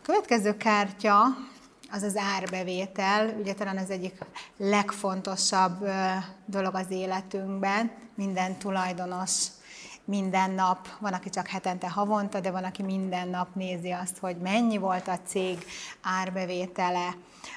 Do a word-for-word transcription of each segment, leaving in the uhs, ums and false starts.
Következő kártya az az árbevétel, ugye talán az egyik legfontosabb dolog az életünkben, minden tulajdonos minden nap, van, aki csak hetente, havonta, de van, aki minden nap nézi azt, hogy mennyi volt a cég árbevétele.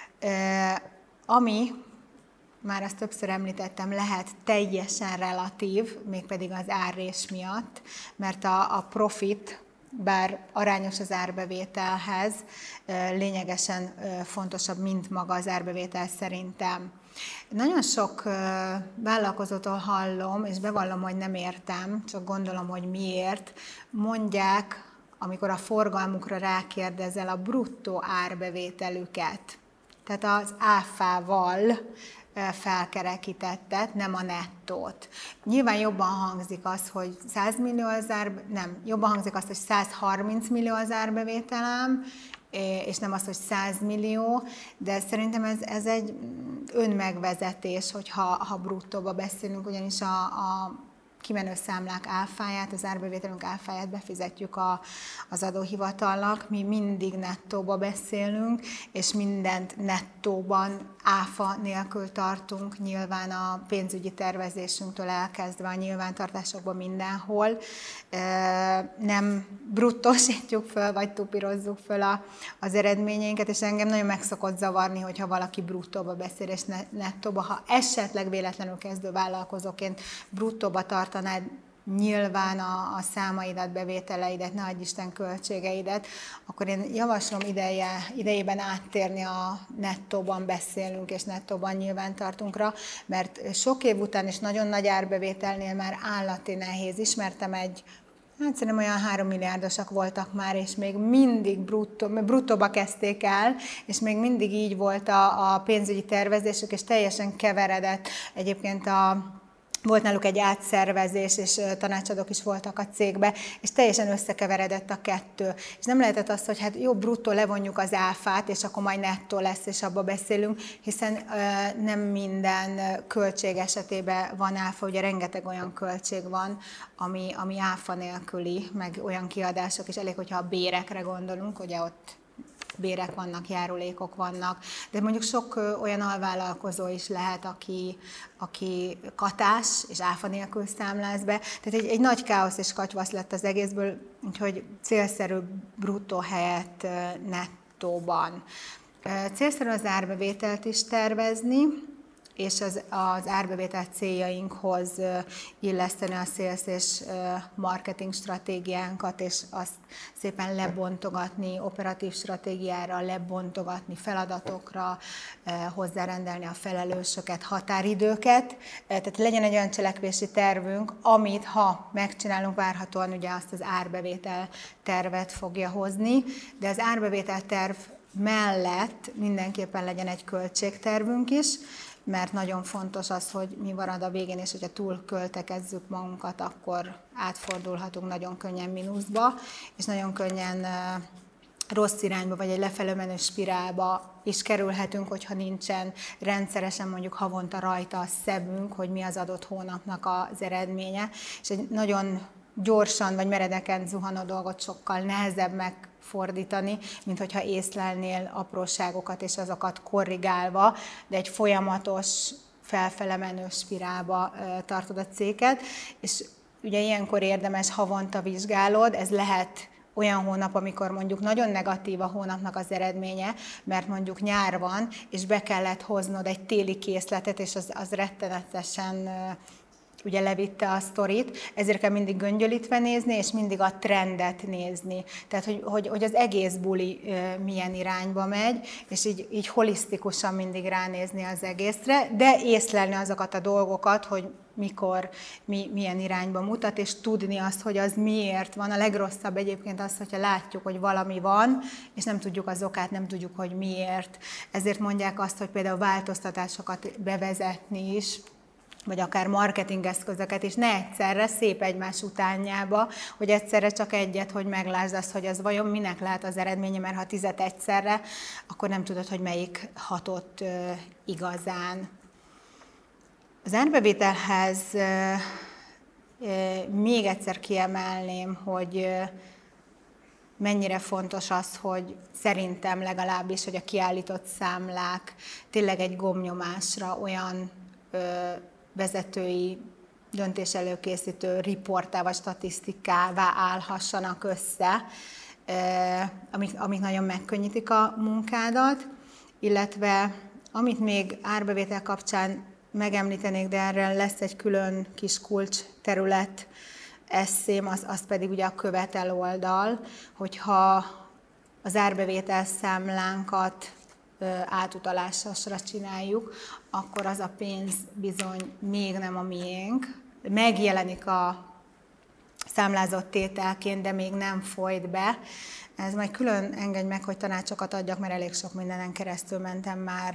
Ami, már azt többször említettem, lehet teljesen relatív, mégpedig az árrés miatt, mert a, a profit, bár arányos az árbevételhez, lényegesen fontosabb, mint maga az árbevétel szerintem. Nagyon sok vállalkozótól hallom, és bevallom, hogy nem értem, csak gondolom, hogy miért, mondják, amikor a forgalmukra rákérdezel, a bruttó árbevételüket. Tehát az áfával felkerekítettet, nem a nettót. Nyilván jobban hangzik az, hogy száz millió az ár, nem, jobban hangzik az, hogy száz harminc millió az árbevételem, és nem az, hogy száz millió, de szerintem ez, ez egy önmegvezetés, hogyha ha bruttóba beszélünk, ugyanis a, a kimenő számlák áfáját, az árbevételünk áfáját befizetjük a, az adóhivatalnak, mi mindig nettóba beszélünk, és mindent nettóban áfa nélkül tartunk, nyilván a pénzügyi tervezésünktől elkezdve a nyilvántartásokban mindenhol. Nem bruttósítjuk föl, vagy tupírozzuk föl a, az eredményeinket, és engem nagyon meg szokott zavarni, hogyha valaki bruttóba beszél, és nettóba. Ha esetleg véletlenül kezdő vállalkozóként bruttóba tartanád nyilván a, a számaidat, bevételeidet, ne adj Isten költségeidet, akkor én javaslom ideje, idejében áttérni a nettóban beszélünk, és nettóban nyilvántartunkra, mert sok év után is nagyon nagy árbevételnél már állati nehéz. Ismertem egy, hát szerintem olyan három milliárdosak voltak már, és még mindig bruttó, bruttóba kezdték el, és még mindig így volt a, a pénzügyi tervezésük, és teljesen keveredett egyébként a volt náluk egy átszervezés, és tanácsadók is voltak a cégbe, és teljesen összekeveredett a kettő. És nem lehetett az, hogy hát jó, bruttó levonjuk az áfát, és akkor majd nettó lesz, és abba beszélünk, hiszen uh, nem minden költség esetében van áfa, ugye rengeteg olyan költség van, ami, ami áfa nélküli, meg olyan kiadások is, elég, hogyha a bérekre gondolunk, ugye ott bérek vannak, járulékok vannak, de mondjuk sok olyan alvállalkozó is lehet, aki, aki katás és áfa nélkül számláz be. Tehát egy, egy nagy káosz és katyvasz lett az egészből, úgyhogy célszerű bruttó helyett nettóban. Célszerű az árbevételt is tervezni, és az, az árbevétel céljainkhoz illeszteni a sales és marketing stratégiánkat, és azt szépen lebontogatni operatív stratégiára, lebontogatni feladatokra, hozzárendelni a felelősöket, határidőket. Tehát legyen egy olyan cselekvési tervünk, amit ha megcsinálunk, várhatóan ugye azt az árbevétel tervet fogja hozni, de az árbevétel terv mellett mindenképpen legyen egy költségtervünk is, mert nagyon fontos az, hogy mi marad a végén, és hogyha túl költekezzük magunkat, akkor átfordulhatunk nagyon könnyen mínuszba, és nagyon könnyen rossz irányba, vagy egy lefelé menő spirálba is kerülhetünk, hogyha nincsen rendszeresen mondjuk havonta rajta a szemünk, hogy mi az adott hónapnak az eredménye, és egy nagyon gyorsan vagy meredeken zuhanó dolgot sokkal nehezebb megfordítani, mint hogyha észlelnél apróságokat és azokat korrigálva, de egy folyamatos felfele menő spirálba tartod a céget, és ugye ilyenkor érdemes havonta vizsgálod, ez lehet olyan hónap, amikor mondjuk nagyon negatív a hónapnak az eredménye, mert mondjuk nyár van, és be kellett hoznod egy téli készletet, és az, az rettenetesen ugye levitte a sztorit, ezért kell mindig göngyölítve nézni, és mindig a trendet nézni. Tehát, hogy, hogy, hogy az egész buli e, milyen irányba megy, és így, így holisztikusan mindig ránézni az egészre, de észlelni azokat a dolgokat, hogy mikor, mi, milyen irányba mutat, és tudni azt, hogy az miért van. A legrosszabb egyébként az, hogyha látjuk, hogy valami van, és nem tudjuk az okát, nem tudjuk, hogy miért. Ezért mondják azt, hogy például változtatásokat bevezetni is, vagy akár marketingeszközöket is, ne egyszerre, szép egymás utánjába, hogy egyszerre csak egyet, hogy meglásd azt, hogy az vajon minek lehet az eredménye, mert ha tizet egyszerre, akkor nem tudod, hogy melyik hatott uh, igazán. Az árbevételhez uh, uh, még egyszer kiemelném, hogy uh, mennyire fontos az, hogy szerintem legalábbis, hogy a kiállított számlák tényleg egy gombnyomásra olyan ö, vezetői döntés előkészítő riportá vagy statisztikává állhassanak össze, ö, amik, amik nagyon megkönnyítik a munkádat, illetve amit még árbevétel kapcsán megemlítenék, de erre lesz egy külön kis kulcs terület, eszém, az, az pedig ugye a követel oldal, hogyha az árbevétel számlánkat átutalásra csináljuk, akkor az a pénz bizony még nem a miénk. Megjelenik a számlázott tételként, de még nem folyt be. Ez majd külön engedj meg, hogy tanácsokat adjak, mert elég sok mindenen keresztül mentem már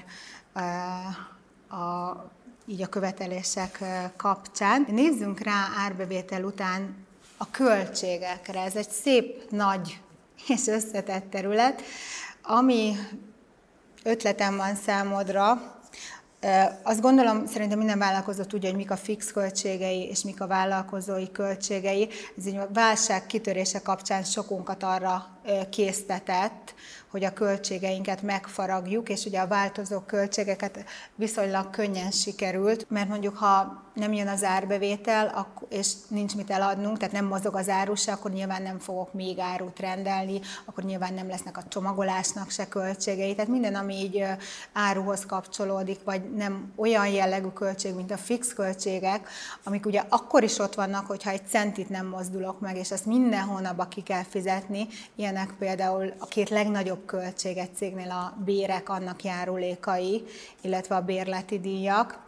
a így a követelések kapcsán. Nézzünk rá árbevétel után a költségekre. Ez egy szép, nagy és összetett terület, ami ötletem van számodra. Azt gondolom, szerintem minden vállalkozó tudja, hogy mik a fix költségei és mik a vállalkozói költségei. Ez így a válság kitörése kapcsán sokunkat arra késztetett, hogy a költségeinket megfaragjuk, és ugye a változó költségeket viszonylag könnyen sikerült, mert mondjuk ha nem jön az árbevétel, és nincs mit eladnunk, tehát nem mozog az áru se, akkor nyilván nem fogok még árut rendelni, akkor nyilván nem lesznek a csomagolásnak se költségei, tehát minden, ami így áruhoz kapcsolódik, vagy nem olyan jellegű költség, mint a fix költségek, amik ugye akkor is ott vannak, hogyha egy centit nem mozdulok meg, és ezt minden hónapban ki kell fizetni. Ilyenek például a két legnagyobb költség egy cégnél a bérek, annak járulékai, illetve a bérleti díjak.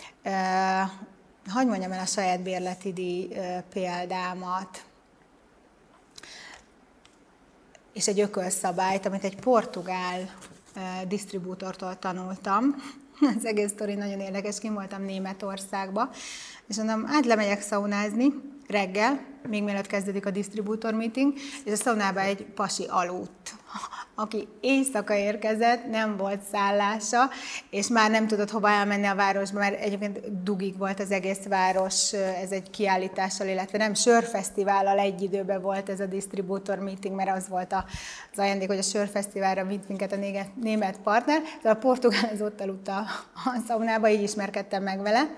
Hadd mondjam el a saját bérleti díj példámat. És egy ökölszabályt, amit egy portugál disztribútortól tanultam. Az egész sztori nagyon érdekes, kim voltam Németországba, és mondom, hát lemegyek szaunázni reggel, még mielőtt kezdődik a disztribútor meeting, és a szaunában egy pasi aludt, aki éjszaka érkezett, nem volt szállása, és már nem tudott hova elmenni a városba, mert egyébként dugig volt az egész város, ez egy kiállítással, illetve nem sörfesztivállal egy időben volt ez a disztribútor meeting, mert az volt az ajándék, hogy a sörfesztiválra vitt minket a német partner, de a portugál az ott aludt a szaunába, így ismerkedtem meg vele.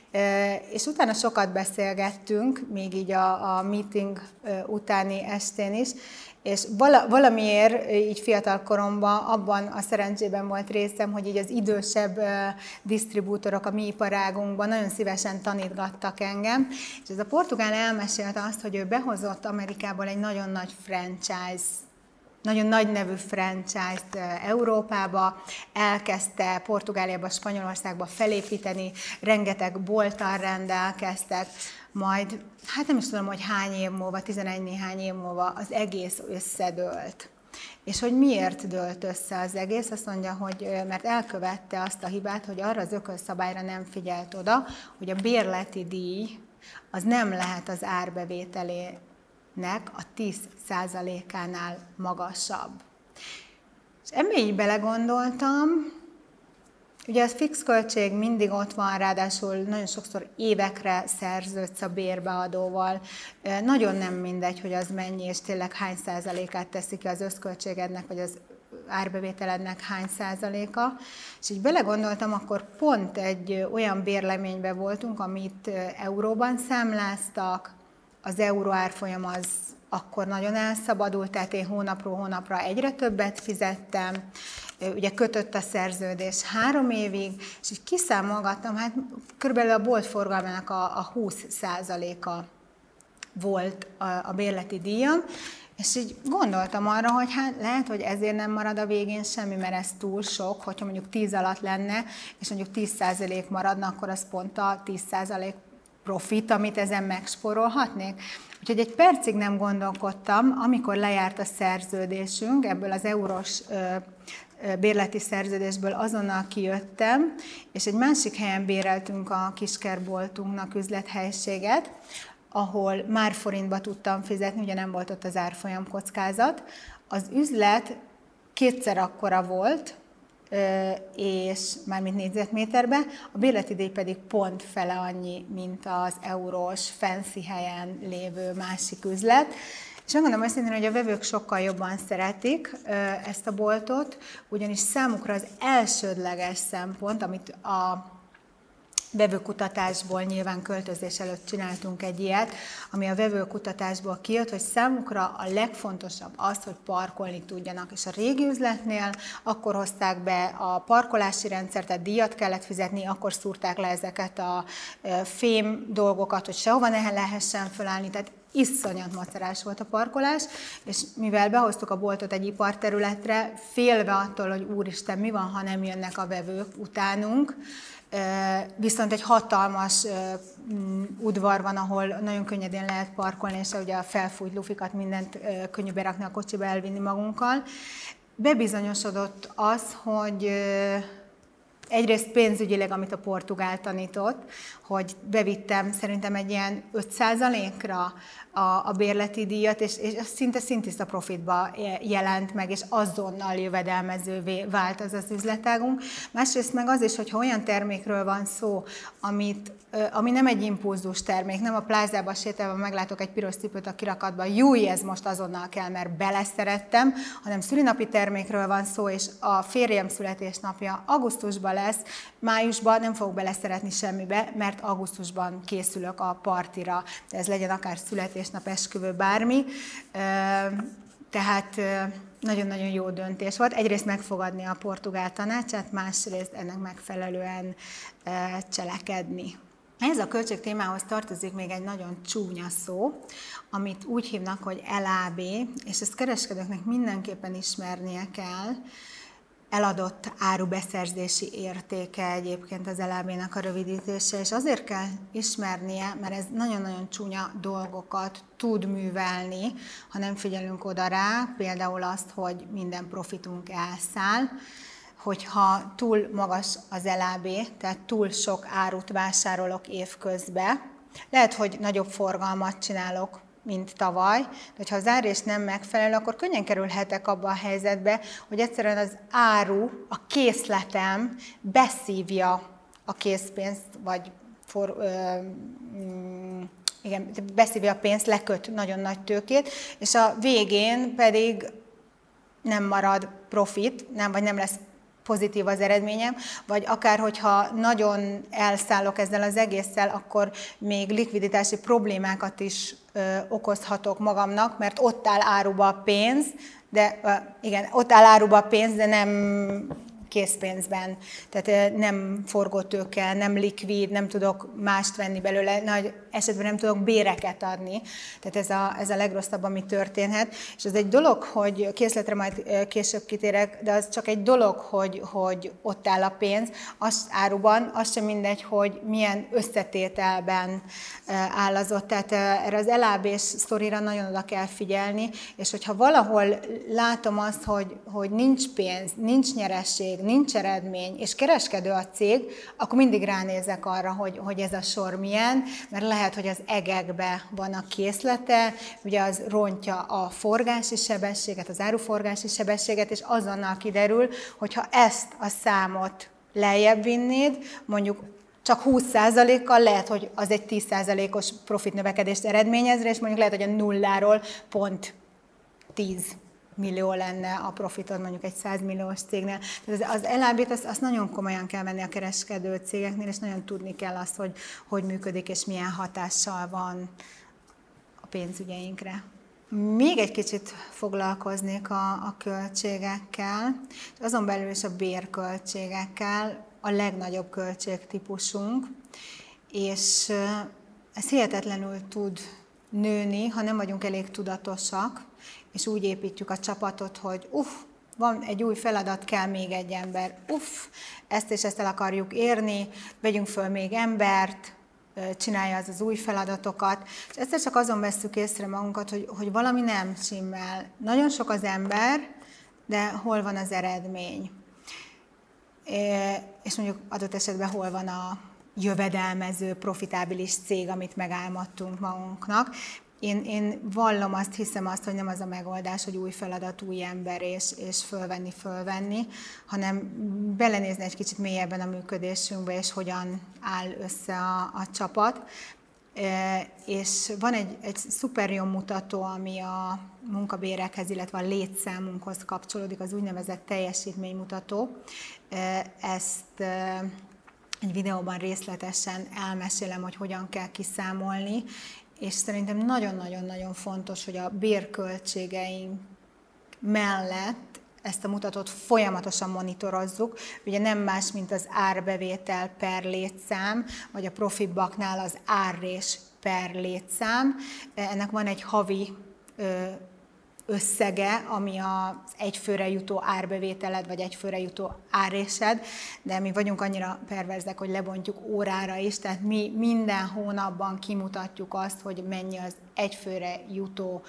És utána sokat beszélgettünk, még így a, a meeting utáni estén is, és valamiért így fiatal koromban abban a szerencsében volt részem, hogy így az idősebb disztribútorok a mi iparágunkban nagyon szívesen tanítgattak engem, és ez a portugál elmesélte azt, hogy ő behozott Amerikából egy nagyon nagy franchise, nagyon nagy nevű franchise-t Európába, elkezdte Portugáliába, Spanyolországba felépíteni, rengeteg bolttal rendelkeztek, majd, hát nem is tudom, hogy hány év múlva, tizenegy néhány év múlva az egész összedőlt. És hogy miért dőlt össze az egész? Azt mondja, hogy mert elkövette azt a hibát, hogy arra az ökölszabályra nem figyelt oda, hogy a bérleti díj az nem lehet az árbevételének a tíz százalékánál magasabb. És ebbe így belegondoltam, ugye az fix költség mindig ott van, ráadásul nagyon sokszor évekre szerződsz a bérbeadóval. Nagyon nem mindegy, hogy az mennyi, és tényleg hány százalékát teszi ki az összköltségednek, vagy az árbevételednek hány százaléka. És így belegondoltam, akkor pont egy olyan bérleményben voltunk, amit euróban számláztak, az euró árfolyam az akkor nagyon elszabadult, tehát én hónapról hónapra egyre többet fizettem, ugye kötött a szerződés három évig, és így kiszámolgattam, hát körülbelül a bolt forgalmának a, a húsz százaléka volt a, a bérleti díjam, és így gondoltam arra, hogy hát lehet, hogy ezért nem marad a végén semmi, mert ez túl sok, hogyha mondjuk tíz alatt lenne, és mondjuk tíz százalék maradna, akkor az pont a tíz százalék profit, amit ezen megspórolhatnék. Úgyhogy egy percig nem gondolkodtam, amikor lejárt a szerződésünk, ebből az eurós bérleti szerződésből azonnal kijöttem, és egy másik helyen béreltünk a kiskertboltunknak üzlethelyiséget, ahol már forintba tudtam fizetni, ugye nem volt ott az árfolyam kockázat. Az üzlet kétszer akkora volt, és mármint négyzetméterben, a bérleti díj pedig pont fele annyi, mint az eurós fancy helyen lévő másik üzlet. És megmondom őszintén, hogy a vevők sokkal jobban szeretik ezt a boltot, ugyanis számukra az elsődleges szempont, amit a vevőkutatásból, nyilván költözés előtt csináltunk egy ilyet, ami a vevőkutatásból kijött, hogy számukra a legfontosabb az, hogy parkolni tudjanak. És a régi üzletnél akkor hozták be a parkolási rendszert, tehát díjat kellett fizetni, akkor szúrták le ezeket a fém dolgokat, hogy sehova ne lehessen fölállni, tehát iszonyat macerás volt a parkolás, és mivel behoztuk a boltot egy iparterületre, félve attól, hogy úristen, mi van, ha nem jönnek a vevők utánunk, viszont egy hatalmas udvar van, ahol nagyon könnyedén lehet parkolni, és ugye a felfújt lufikat mindent könnyű berakni a kocsiba, elvinni magunkkal. Bebizonyosodott az, hogy egyrészt pénzügyileg, amit a portugál tanított, hogy bevittem szerintem egy ilyen öt százalékra a, a bérleti díjat, és, és szinte szintiszta profitba jelent meg, és azonnal jövedelmezővé vált az az üzletágunk. Másrészt meg az is, hogyha olyan termékről van szó, amit, ami nem egy impulzus termék, nem a plázába sétálva meglátok egy piros cipőt a kirakatban, júj, ez most azonnal kell, mert beleszerettem, hanem szülinapi termékről van szó, és a férjem születésnapja augusztusban lesz, májusban nem fogok beleszeretni semmibe, mert augusztusban készülök a partira, de ez legyen akár születésnap, esküvő, bármi. Tehát nagyon-nagyon jó döntés volt. Egyrészt megfogadni a portugál tanácsát, másrészt ennek megfelelően cselekedni. Ez a költség témához tartozik még egy nagyon csúnya szó, amit úgy hívnak, hogy el á bé, és ezt kereskedőknek mindenképpen ismernie kell. Eladott árubeszerzési értéke egyébként az el á bének a rövidítése, és azért kell ismernie, mert ez nagyon-nagyon csúnya dolgokat tud művelni, ha nem figyelünk oda rá, például azt, hogy minden profitunk elszáll, hogyha túl magas az el á bé, tehát túl sok árut vásárolok évközben, lehet, hogy nagyobb forgalmat csinálok, mint tavaly, de hogyha az árrés nem megfelelő, akkor könnyen kerülhetek abba a helyzetbe, hogy egyszerűen az áru, a készletem beszívja a készpénzt, vagy for, ö, mm, igen, beszívja a pénzt, leköt nagyon nagy tőkét, és a végén pedig nem marad profit, nem, vagy nem lesz pozitív az eredményem, vagy akár, hogyha nagyon elszállok ezzel az egésszel, akkor még likviditási problémákat is ö, okozhatok magamnak, mert ott áll áruba a pénz, de ö, igen, ott áll áruba a pénz, de nem készpénzben, tehát nem forgótőke, nem likvid, nem tudok mást venni belőle, nagy esetben nem tudok béreket adni. Tehát ez a, ez a legrosszabb, ami történhet. És az egy dolog, hogy készletre majd később kitérek, de az csak egy dolog, hogy, hogy ott áll a pénz, az áruban, az sem mindegy, hogy milyen összetételben áll az ott. Tehát erre az el á bés sztorira nagyon oda kell figyelni, és hogyha valahol látom azt, hogy, hogy nincs pénz, nincs nyeresség, nincs eredmény, és kereskedő a cég, akkor mindig ránézek arra, hogy, hogy ez a sor milyen, mert lehet, hogy az egekbe van a készlete, ugye az rontja a forgási sebességet, az áruforgási sebességet, és azonnal kiderül, hogyha ezt a számot lejjebb vinnéd, mondjuk csak húsz százalékkal, lehet, hogy az egy tíz százalékos profitnövekedést eredményez, és mondjuk lehet, hogy a nulláról pont tíz millió lenne a profitod mondjuk egy száz milliós cégnél. Tehát az el á bét azt, azt nagyon komolyan kell venni a kereskedő cégeknél, és nagyon tudni kell azt, hogy hogy működik, és milyen hatással van a pénzügyeinkre. Még egy kicsit foglalkoznék a, a költségekkel, és azon belül is a bérköltségekkel, a legnagyobb költségtípusunk, és ez hihetetlenül tud nőni, ha nem vagyunk elég tudatosak, és úgy építjük a csapatot, hogy uff, van egy új feladat, kell még egy ember, uff, ezt és ezt el akarjuk érni, vegyünk föl még embert, csinálja az az új feladatokat, és egyszer csak azon vesszük észre magunkat, hogy, hogy valami nem stimmel. Nagyon sok az ember, de hol van az eredmény? És mondjuk adott esetben hol van a jövedelmező, profitábilis cég, amit megálmodtunk magunknak. Én, én vallom azt, hiszem azt, hogy nem az a megoldás, hogy új feladat, új ember és, és fölvenni, fölvenni, hanem belenézni egy kicsit mélyebben a működésünkbe, és hogyan áll össze a, a csapat. és van egy, egy szuper jó mutató, ami a munkabérekhez, illetve a létszámunkhoz kapcsolódik, az úgynevezett teljesítménymutató. Ezt egy videóban részletesen elmesélem, hogy hogyan kell kiszámolni, és szerintem nagyon-nagyon-nagyon fontos, hogy a bérköltségeink mellett ezt a mutatót folyamatosan monitorozzuk. Ugye nem más, mint az árbevétel per létszám, vagy a Profibaknál az árrés per létszám. Ennek van egy havi összege, ami az egyfőre jutó árbevételed, vagy egyfőre jutó árrésed, de mi vagyunk annyira perverzek, hogy lebontjuk órára is, tehát mi minden hónapban kimutatjuk azt, hogy mennyi az egyfőre jutó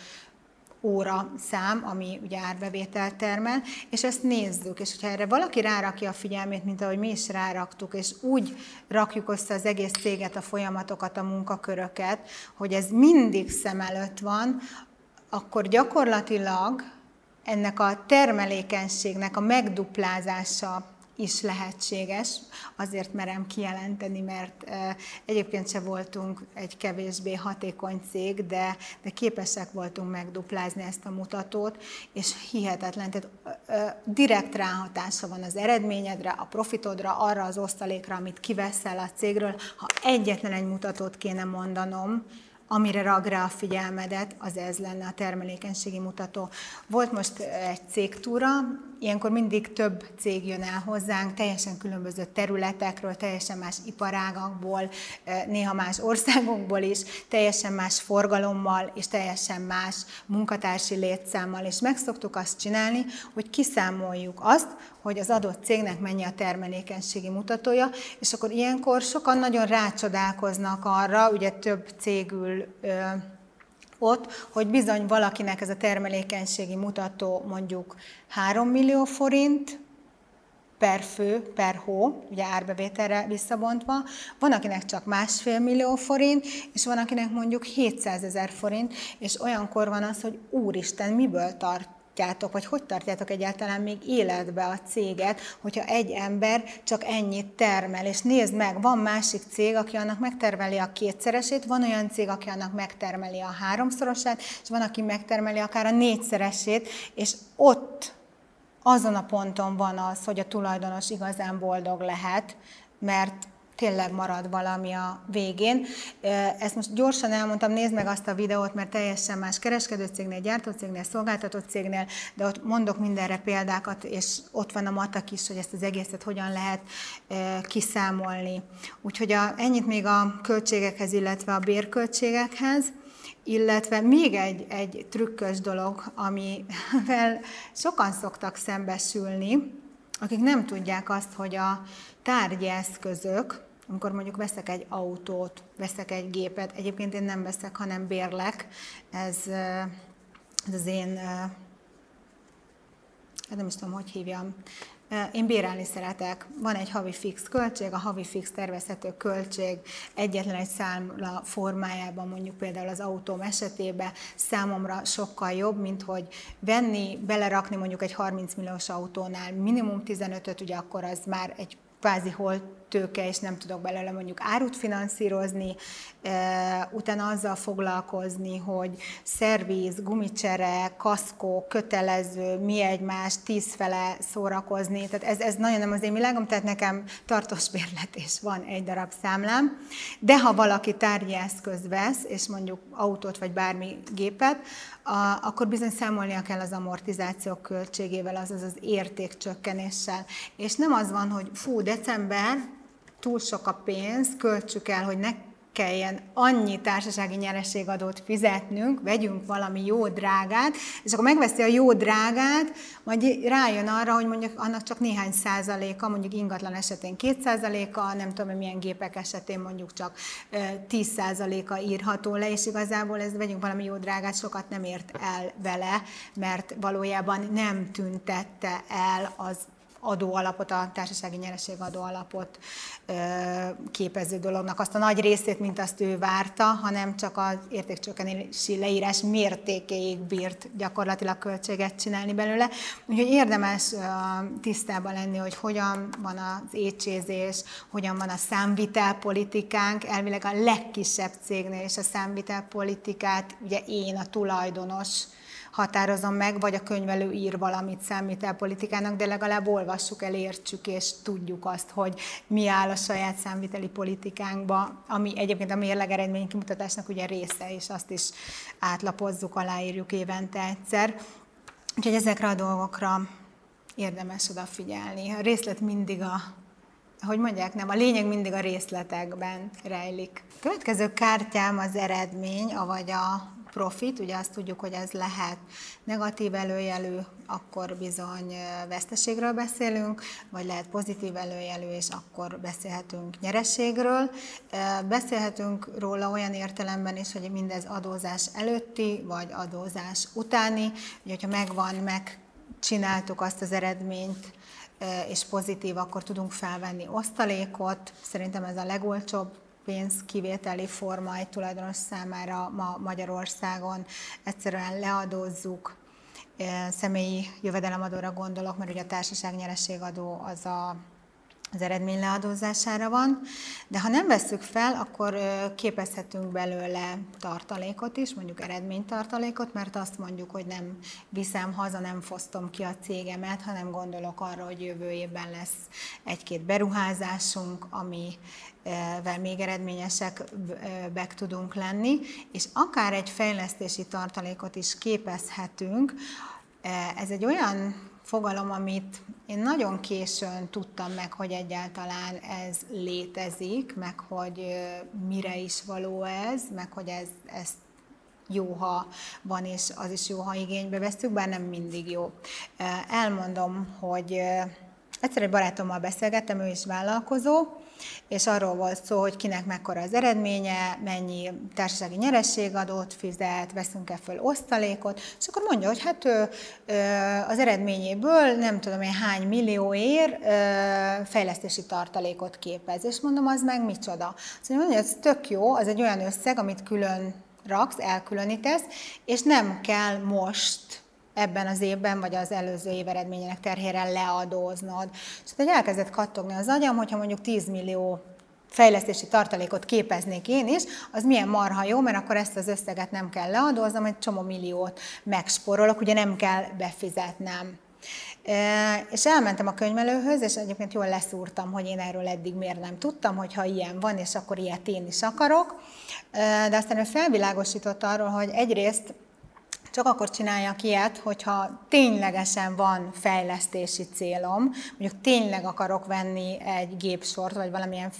óra szám, ami ugye árbevételt termel, és ezt nézzük, és hogyha erre valaki rárakja a figyelmét, mint ahogy mi is ráraktuk, és úgy rakjuk össze az egész céget, a folyamatokat, a munkaköröket, hogy ez mindig szem előtt van, akkor gyakorlatilag ennek a termelékenységnek a megduplázása is lehetséges. Azért merem kijelenteni, mert egyébként se voltunk egy kevésbé hatékony cég, de, de képesek voltunk megduplázni ezt a mutatót, és hihetetlen, tehát direkt ráhatása van az eredményedre, a profitodra, arra az osztalékra, amit kiveszel a cégről. Ha egyetlen egy mutatót kéne mondanom, amire rag rá a figyelmedet, az ez lenne a termelékenységi mutató. Volt most egy cégtúra, ilyenkor mindig több cég jön el hozzánk, teljesen különböző területekről, teljesen más iparágakból, néha más országokból is, teljesen más forgalommal és teljesen más munkatársi létszámmal, és meg szoktuk azt csinálni, hogy kiszámoljuk azt, hogy az adott cégnek mennyi a termelékenységi mutatója, és akkor ilyenkor sokan nagyon rácsodálkoznak arra, ugye több cég ül ö, ott, hogy bizony valakinek ez a termelékenységi mutató mondjuk három millió forint per fő, per hó, ugye árbevételre visszabontva, van akinek csak másfél millió forint, és van akinek mondjuk hétszázezer forint, és olyankor van az, hogy úristen, miből tart, vagy hogy tartjátok egyáltalán még életbe a céget, hogyha egy ember csak ennyit termel. És nézd meg, van másik cég, aki annak megtermeli a kétszeresét, van olyan cég, aki annak megtermeli a háromszorosát, és van, aki megtermeli akár a négyszeresét, és ott azon a ponton van az, hogy a tulajdonos igazán boldog lehet, mert tényleg marad valami a végén. Ezt most gyorsan elmondtam, nézd meg azt a videót, mert teljesen más kereskedőcégnél, gyártócégnél, szolgáltatott cégnél, de ott mondok mindenre példákat, és ott van a matek is, hogy ezt az egészet hogyan lehet kiszámolni. Úgyhogy a, ennyit még a költségekhez, illetve a bérköltségekhez, illetve még egy, egy trükkös dolog, amivel sokan szoktak szembesülni, akik nem tudják azt, hogy a tárgyi eszközök, amikor mondjuk veszek egy autót, veszek egy gépet, egyébként én nem veszek, hanem bérlek, ez, ez az én, hát nem is tudom, hogy hívjam, én bérelni szeretek. Van egy havi fix költség, a havi fix tervezhető költség egyetlen egy számla formájában, mondjuk például az autóm esetében számomra sokkal jobb, mint hogy venni, belerakni mondjuk egy harminc milliós autónál minimum tizenötöt, ugye akkor az már egy kvázi holttőke, és nem tudok belőle mondjuk árut finanszírozni, utána azzal foglalkozni, hogy szerviz, gumicsere, kaszkó, kötelező, mi egymás, tízfele szórakozni, tehát ez, ez nagyon nem az én világom, tehát nekem tartós bérletés van egy darab számlám, de ha valaki tárgyi eszköz vesz, és mondjuk autót vagy bármi gépet, a, akkor bizony számolnia kell az amortizációk költségével, azaz az értékcsökkenéssel. És nem az van, hogy fú, december, túl sok a pénz, költsük el, hogy ne kelljen annyi társasági nyereségadót fizetnünk, vegyünk valami jó drágát, és akkor megveszi a jó drágát, majd rájön arra, hogy mondjuk annak csak néhány százaléka, mondjuk ingatlan esetén két százaléka, nem tudom, milyen gépek esetén mondjuk csak tíz százaléka írható le, és igazából ez vegyünk valami jó drágát, sokat nem ért el vele, mert valójában nem tüntette el az adóalapot, a társasági nyereségadó alapot képező dolognak azt a nagy részét, mint azt ő várta, hanem csak az értékcsökkenési leírás mértékéig bírt gyakorlatilag költséget csinálni belőle. Úgyhogy érdemes tisztában lenni, hogy hogyan van az écsézés, hogyan van a számvitelpolitikánk. Elvileg a legkisebb cégnél is a számvitelpolitikát, ugye én, a tulajdonos, határozom meg, vagy a könyvelő ír valamit számvitelpolitikának, de legalább olvassuk el, értsük, és tudjuk azt, hogy mi áll a saját számviteli politikánkba, ami egyébként a mérleg eredmény kimutatásnak ugye része, és azt is átlapozzuk, aláírjuk évente egyszer. Úgyhogy ezekre a dolgokra érdemes odafigyelni. A részlet mindig a, ahogy mondják, nem, a lényeg mindig a részletekben rejlik. A következő kártyám az eredmény, avagy a profit, ugye azt tudjuk, hogy ez lehet negatív előjelű, akkor bizony veszteségről beszélünk, vagy lehet pozitív előjelű, és akkor beszélhetünk nyereségről. Beszélhetünk róla olyan értelemben is, hogy mindez adózás előtti, vagy adózás utáni. Ugye, hogyha megvan, megcsináltuk azt az eredményt, és pozitív, akkor tudunk felvenni osztalékot. Szerintem ez a legolcsóbb pénzkivételi forma egy tulajdonos számára ma Magyarországon. Egyszerűen leadózzuk, személyi jövedelemadóra gondolok, mert ugye a társaság nyereségadó az a az eredmény leadózására van, de ha nem vesszük fel, akkor képezhetünk belőle tartalékot is, mondjuk eredménytartalékot, mert azt mondjuk, hogy nem viszem haza, nem fosztom ki a cégemet, hanem gondolok arra, hogy jövő évben lesz egy-két beruházásunk, amivel még eredményesebbek tudunk lenni, és akár egy fejlesztési tartalékot is képezhetünk. Ez egy olyan fogalom, amit én nagyon későn tudtam meg, hogy egyáltalán ez létezik, meg hogy mire is való ez, meg hogy ez, ez jó, ha van, és az is jó, ha igénybe veszük, bár nem mindig jó. Elmondom, hogy egyszer egy barátommal beszélgettem, ő is vállalkozó, és arról volt szó, hogy kinek mekkora az eredménye, mennyi társasági nyerességadót fizet, veszünk-e föl osztalékot, és akkor mondja, hogy hát ő, az eredményéből nem tudom én hány millióért fejlesztési tartalékot képez. És mondom, az meg micsoda? Azt mondja, hogy ez tök jó, az egy olyan összeg, amit külön raksz, elkülönítesz, és nem kell most ebben az évben, vagy az előző év eredményének terhére leadóznod. És hogy elkezdett kattogni az agyam, hogyha mondjuk tíz millió fejlesztési tartalékot képeznék én is, az milyen marha jó, mert akkor ezt az összeget nem kell leadóznom, egy csomó milliót megspórolok, ugye nem kell befizetnem. És elmentem a könyvelőhöz, és egyébként jól leszúrtam, hogy én erről eddig miért nem tudtam, hogy ha ilyen van, és akkor ilyet én is akarok. De aztán ő felvilágosított arról, hogy egyrészt csak akkor csináljak ilyet, hogyha ténylegesen van fejlesztési célom, mondjuk tényleg akarok venni egy gépsort, vagy valamilyen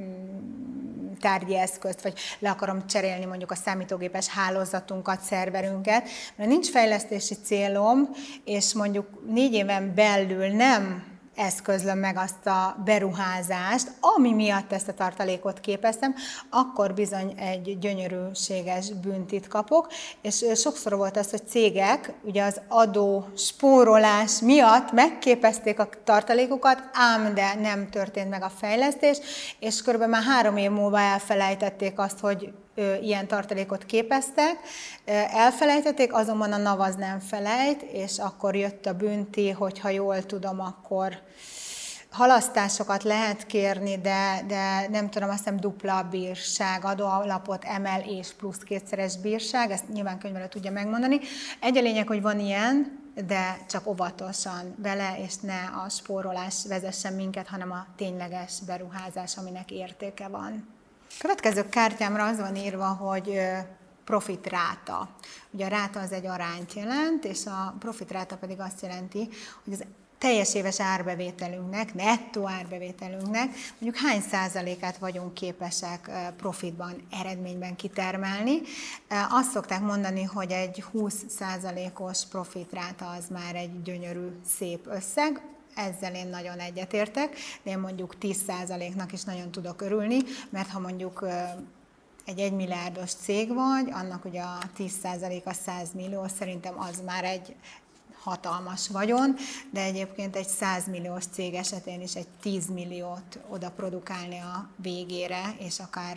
tárgyi eszközt, vagy le akarom cserélni mondjuk a számítógépes hálózatunkat, szerverünket, mert nincs fejlesztési célom, és mondjuk négy éven belül nem eszközlöm meg azt a beruházást, ami miatt ezt a tartalékot képeztem, akkor bizony egy gyönyörűséges büntit kapok, és sokszor volt az, hogy cégek ugye az adó spórolás miatt megképezték a tartalékokat, ám de nem történt meg a fejlesztés, és körülbelül már három év múlva elfelejtették azt, hogy ilyen tartalékot képeztek, elfelejtették, azonban a NAV az nem felejt, és akkor jött a bünti, hogyha jól tudom, akkor halasztásokat lehet kérni, de, de nem tudom, azt hiszem dupla bírság, adóalapot emel és plusz kétszeres bírság, ezt nyilván könyvelő tudja megmondani. Egy a lényeg, hogy van ilyen, de csak óvatosan vele, és ne a spórolás vezessen minket, hanem a tényleges beruházás, aminek értéke van. A következő kártyámra az van írva, hogy profit ráta. Ugye a ráta az egy arányt jelent, és a profit ráta pedig azt jelenti, hogy az teljes éves árbevételünknek, nettó árbevételünknek mondjuk hány százalékát vagyunk képesek profitban, eredményben kitermelni. Azt szokták mondani, hogy egy húsz százalékos profitráta az már egy gyönyörű, szép összeg. Ezzel én nagyon egyetértek, de én mondjuk tíz százaléknak is nagyon tudok örülni, mert ha mondjuk egy egymilliárdos cég vagy, annak ugye a tíz százaléka száz millió, szerintem az már egy hatalmas vagyon, de egyébként egy száz milliós cég esetén is egy tíz milliót oda produkálni a végére, és akár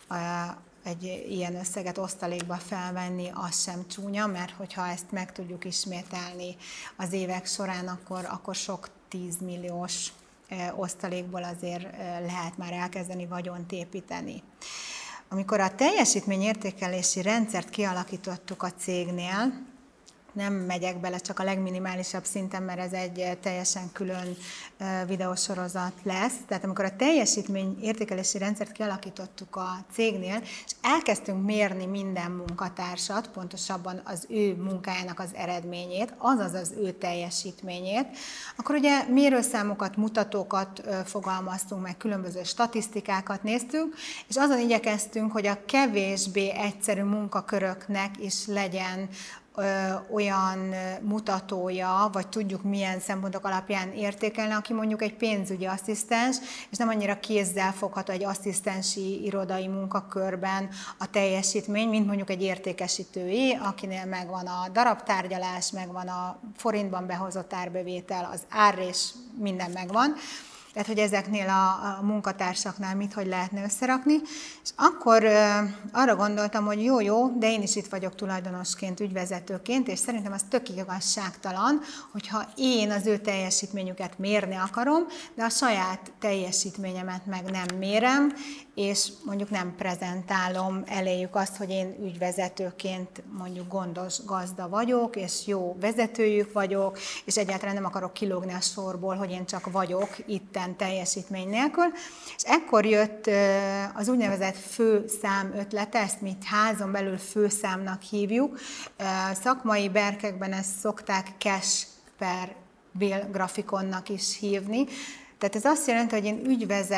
egy ilyen összeget osztalékba felvenni, az sem csúnya, mert hogyha ezt meg tudjuk ismételni az évek során, akkor, akkor sok tízmilliós osztalékból azért lehet már elkezdeni vagyont építeni. Amikor a teljesítményértékelési rendszert kialakítottuk a cégnél, nem megyek bele csak a legminimálisabb szinten, mert ez egy teljesen külön videósorozat lesz. Tehát amikor a teljesítményértékelési rendszert kialakítottuk a cégnél, és elkezdtünk mérni minden munkatársat, pontosabban az ő munkájának az eredményét, azaz az ő teljesítményét, akkor ugye mérőszámokat, mutatókat fogalmaztunk meg, különböző statisztikákat néztünk, és azon igyekeztünk, hogy a kevésbé egyszerű munkaköröknek is legyen olyan mutatója, vagy tudjuk milyen szempontok alapján értékelni, aki mondjuk egy pénzügyi asszisztens, és nem annyira kézzel fogható egy asszisztensi irodai munkakörben a teljesítmény, mint mondjuk egy értékesítői, akinél megvan a darabtárgyalás, megvan a forintban behozott árbevétel, az ár és minden megvan. Tehát, hogy ezeknél a, a munkatársaknál mit, hogy lehetne összerakni. És akkor ö, arra gondoltam, hogy jó, jó, de én is itt vagyok tulajdonosként, ügyvezetőként, és szerintem az tök igazságtalan, hogyha én az ő teljesítményüket mérni akarom, de a saját teljesítményemet meg nem mérem, és mondjuk nem prezentálom eléjük azt, hogy én ügyvezetőként mondjuk gondos gazda vagyok, és jó vezetőjük vagyok, és egyáltalán nem akarok kilógni a sorból, hogy én csak vagyok itten teljesítmény nélkül. És ekkor jött az úgynevezett főszám ötlete, ezt mi házon belül főszámnak hívjuk. Szakmai berkekben ezt szokták cash per bill grafikonnak is hívni. Tehát ez azt jelenti, hogy én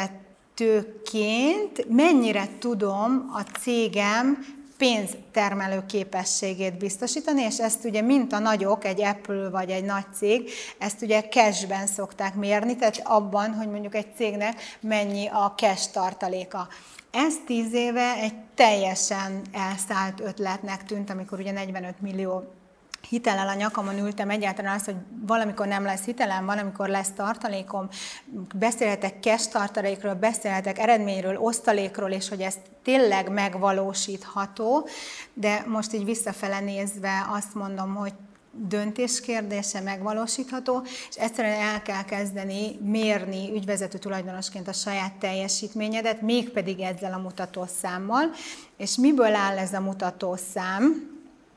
ügyvezetőként mennyire tudom a cégem pénztermelő képességét biztosítani, és ezt ugye mint a nagyok, egy Apple vagy egy nagy cég, ezt ugye cashben szokták mérni, tehát abban, hogy mondjuk egy cégnek mennyi a cash tartaléka. Ez tíz éve egy teljesen elszállt ötletnek tűnt, amikor ugye negyvenöt millió hitellel a nyakamon ültem, egyáltalán az, hogy valamikor nem lesz hitelem, valamikor lesz tartalékom, beszélhetek cash tartalékról, beszélhetek eredményről, osztalékról, és hogy ez tényleg megvalósítható, de most így visszafele nézve azt mondom, hogy döntés kérdése megvalósítható, és egyszerűen el kell kezdeni mérni ügyvezető tulajdonosként a saját teljesítményedet, mégpedig ezzel a mutatószámmal. És miből áll ez a mutatószám?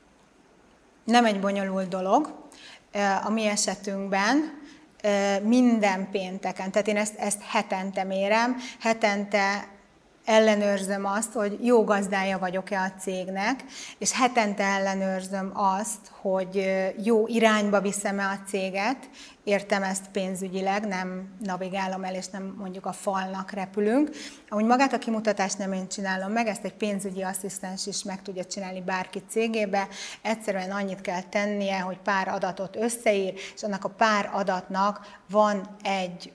Nem egy bonyolult dolog. A mi esetünkben minden pénteken, tehát én ezt, ezt hetente mérem, hetente ellenőrzöm azt, hogy jó gazdája vagyok-e a cégnek, és hetente ellenőrzöm azt, hogy jó irányba viszem-e a céget, értem ezt pénzügyileg, nem navigálom el, és nem mondjuk a falnak repülünk. Ahogy magát a kimutatást nem én csinálom meg, ezt egy pénzügyi asszisztens is meg tudja csinálni bárki cégébe. Egyszerűen annyit kell tennie, hogy pár adatot összeír, és annak a pár adatnak van egy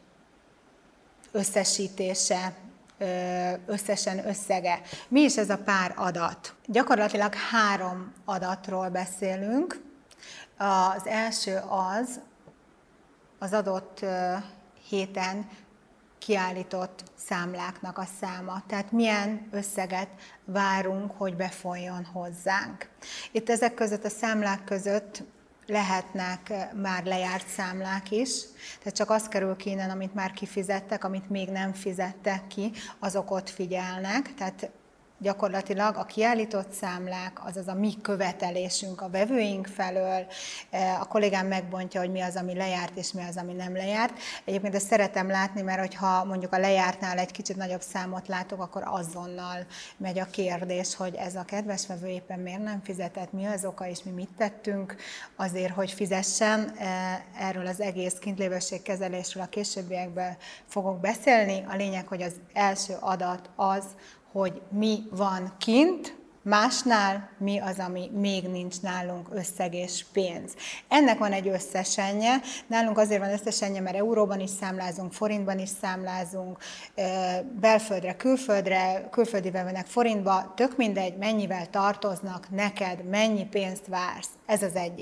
összesítése, összesen összege. Mi is ez a pár adat? Gyakorlatilag három adatról beszélünk. Az első az, az adott héten kiállított számláknak a száma. Tehát milyen összeget várunk, hogy befolyjon hozzánk. Itt ezek között a számlák között lehetnek már lejárt számlák is, tehát csak az kerül ki innen, amit már kifizettek, amit még nem fizettek ki, azok ott figyelnek, tehát gyakorlatilag a kiállított számlák, azaz a mi követelésünk a vevőink felől, a kollégám megbontja, hogy mi az, ami lejárt, és mi az, ami nem lejárt. Egyébként ezt szeretem látni, mert hogyha mondjuk a lejártnál egy kicsit nagyobb számot látok, akkor azonnal megy a kérdés, hogy ez a kedves vevő éppen miért nem fizetett, mi az oka, és mi mit tettünk azért, hogy fizessen. Erről az egész kintlévőségkezelésről a későbbiekben fogok beszélni. A lényeg, hogy az első adat az, hogy mi van kint, másnál mi az, ami még nincs nálunk összeg és pénz. Ennek van egy összesenje, nálunk azért van összesenje, mert euróban is számlázunk, forintban is számlázunk, belföldre, külföldre, külföldi vevőnek forintba, tök mindegy, mennyivel tartoznak neked, mennyi pénzt vársz. Ez az egyik.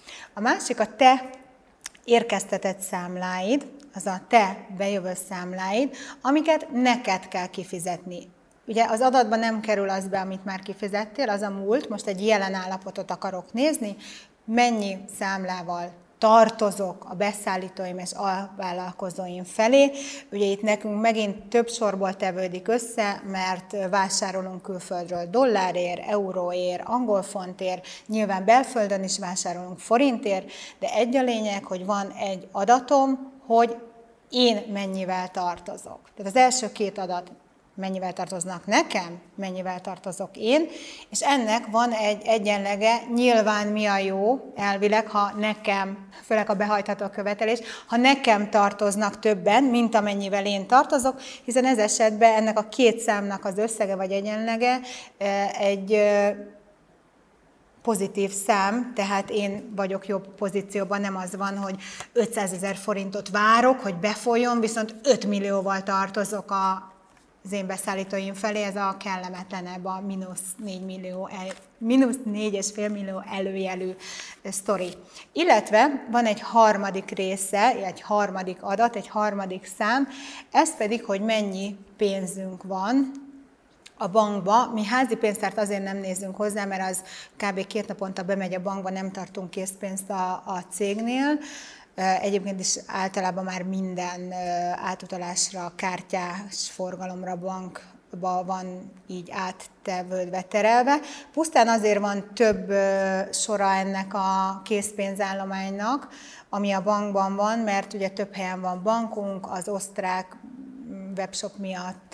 A másik a te érkeztetett számláid, az a te bejövő számláid, amiket neked kell kifizetni. Ugye az adatban nem kerül az be, amit már kifizettél, az a múlt, most egy jelen állapotot akarok nézni, mennyi számlával tartozok a beszállítóim és alvállalkozóim felé. Ugye itt nekünk megint több sorból tevődik össze, mert vásárolunk külföldről dollárért, euróért, angol fontért, nyilván belföldön is vásárolunk forintért, de egy a lényeg, hogy van egy adatom, hogy én mennyivel tartozok. Tehát az első két adat mennyivel tartoznak nekem, mennyivel tartozok én, és ennek van egy egyenlege, nyilván mi a jó, elvileg, ha nekem, főleg a behajtható követelés, ha nekem tartoznak többen, mint amennyivel én tartozok, hiszen ez esetben ennek a két számnak az összege vagy egyenlege egy pozitív szám, tehát én vagyok jobb pozícióban, nem az van, hogy ötszázezer forintot várok, hogy befolyjon, viszont öt millióval tartozok a az én beszállítóim felé, ez a kellemetlenebb, a mínusz négy millió, mínusz négy és fél millió előjelű sztori. Illetve van egy harmadik része, egy harmadik adat, egy harmadik szám, ez pedig, hogy mennyi pénzünk van a bankba. Mi házi pénztárt azért nem nézünk hozzá, mert az kb. Két naponta bemegy a bankba, nem tartunk készpénzt a, a cégnél. Egyébként is általában már minden átutalásra, kártyás forgalomra, bankba van így áttevődve, terelve. Pusztán azért van több sora ennek a készpénzállománynak, ami a bankban van, mert ugye több helyen van bankunk, az osztrák webshop miatt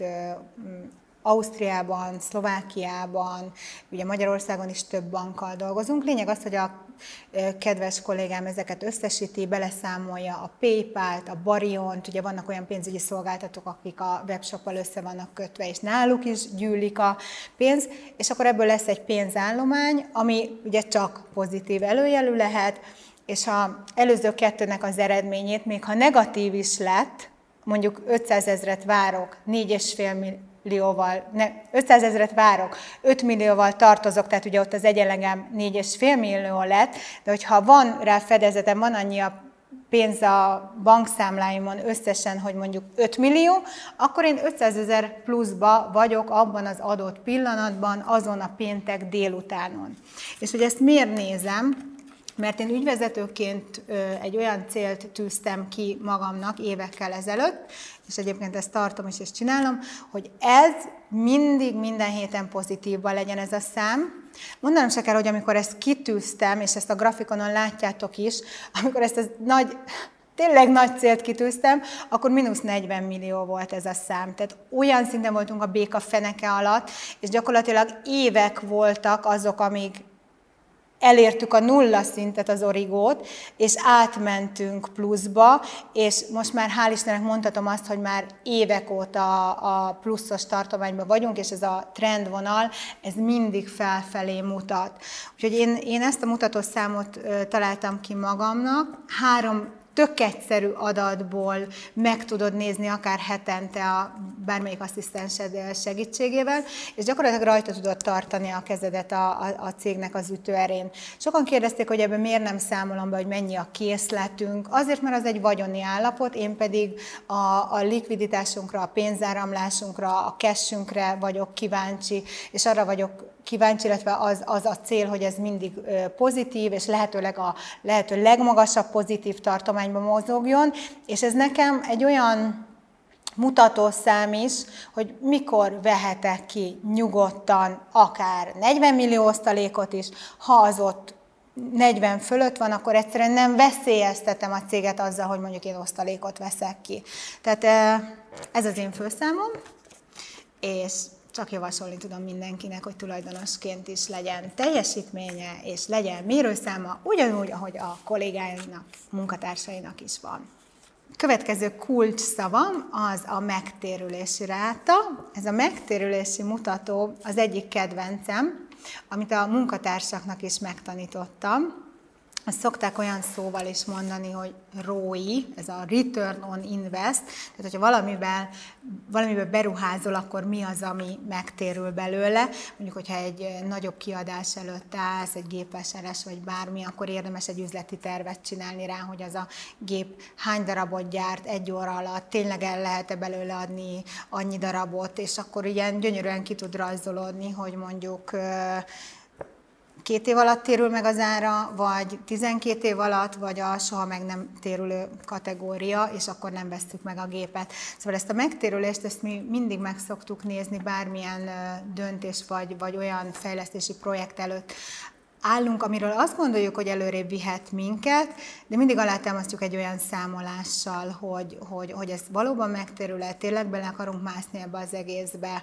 Ausztriában, Szlovákiában, ugye Magyarországon is több bankkal dolgozunk. Lényeg az, hogy a kedves kollégám ezeket összesíti, beleszámolja a PayPal-t, a Bariont, ugye vannak olyan pénzügyi szolgáltatók, akik a webshoppal össze vannak kötve, és náluk is gyűlik a pénz, és akkor ebből lesz egy pénzállomány, ami ugye csak pozitív előjelű lehet, és a előző kettőnek az eredményét, még ha negatív is lett, mondjuk ötszázezret várok, négy és fél millióval, ne, ötszázezret várok, öt millióval tartozok, tehát ugye ott az egyenlegem négy és fél millió lett, de hogyha van rá fedezetem, van annyi a pénz a bankszámláimon összesen, hogy mondjuk öt millió, akkor én ötszázezer pluszba vagyok abban az adott pillanatban, azon a péntek délutánon. És hogy ezt miért nézem? Mert én ügyvezetőként egy olyan célt tűztem ki magamnak évekkel ezelőtt, és egyébként ezt tartom is és csinálom, hogy ez mindig minden héten pozitívban legyen ez a szám. Mondanom se kell, hogy amikor ezt kitűztem, és ezt a grafikonon látjátok is, amikor ezt a nagy, tényleg nagy célt kitűztem, akkor mínusz negyven millió volt ez a szám. Tehát olyan szinten voltunk a béka feneke alatt, és gyakorlatilag évek voltak azok, amíg elértük a nulla szintet, az origót, és átmentünk pluszba, és most már hál' Istennek mondhatom azt, hogy már évek óta a pluszos tartományban vagyunk, és ez a trendvonal, ez mindig felfelé mutat. Úgyhogy én, én ezt a mutatószámot találtam ki magamnak, három tök egyszerű adatból meg tudod nézni akár hetente a bármelyik asszisztensed segítségével, és gyakorlatilag rajta tudod tartani a kezedet a, a, a cégnek az ütőerén. Sokan kérdezték, hogy ebben miért nem számolom be, hogy mennyi a készletünk. Azért, mert az egy vagyoni állapot, én pedig a, a likviditásunkra, a pénzáramlásunkra, a cashünkre vagyok kíváncsi, és arra vagyok kíváncsi, illetve az, az a cél, hogy ez mindig pozitív, és lehetőleg a lehető legmagasabb pozitív tartományban mozogjon, és ez nekem egy olyan mutatószám is, hogy mikor vehetek ki nyugodtan akár negyven millió osztalékot is, ha az ott negyven fölött van, akkor egyszerűen nem veszélyeztetem a céget azzal, hogy mondjuk én osztalékot veszek ki. Tehát ez az én főszámom, és csak javasolni tudom mindenkinek, hogy tulajdonosként is legyen teljesítménye, és legyen mérőszáma, ugyanúgy, ahogy a kollégáinak, munkatársainak is van. Következő kulcs szavam az a megtérülési ráta. Ez a megtérülési mutató az egyik kedvencem, amit a munkatársaknak is megtanítottam. Azt szokták olyan szóval is mondani, hogy R O I, ez a Return on Invest, tehát hogyha valamiben, valamiben beruházol, akkor mi az, ami megtérül belőle. Mondjuk, hogyha egy nagyobb kiadás előtt állsz, egy gépvásárlás vagy bármi, akkor érdemes egy üzleti tervet csinálni rá, hogy az a gép hány darabot gyárt egy óra alatt, tényleg el lehet-e belőle adni annyi darabot, és akkor ilyen gyönyörűen ki tud rajzolódni, hogy mondjuk két év alatt térül meg az ára, vagy tizenkét év alatt, vagy a soha meg nem térülő kategória, és akkor nem vesszük meg a gépet. Szóval ezt a megtérülést, ezt mi mindig meg szoktuk nézni bármilyen döntés, vagy, vagy olyan fejlesztési projekt előtt állunk, amiről azt gondoljuk, hogy előrébb vihet minket, de mindig alátámasztjuk egy olyan számolással, hogy, hogy, hogy ez valóban megtérül-e, tényleg bele akarunk mászni ebbe az egészbe.